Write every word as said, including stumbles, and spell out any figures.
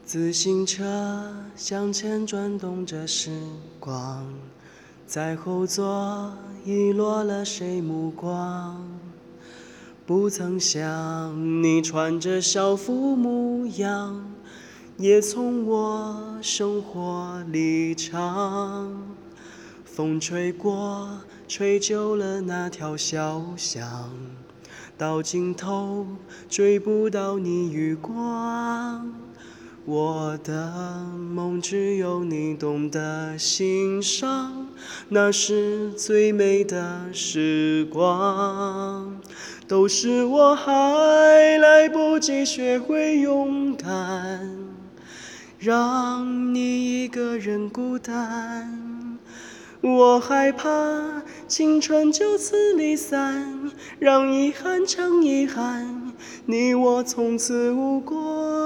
自行车向前转动着时光，在后座遗落了谁目光？不曾想你穿着校服模样，也从我生活里尝。风吹过，吹旧了那条小巷，到尽头追不到你余光。我的梦只有你懂得欣赏，那是最美的时光。都是我还来不及学会勇敢，让你一个人孤单。我害怕青春就此离散，让遗憾成遗憾，你我从此无关。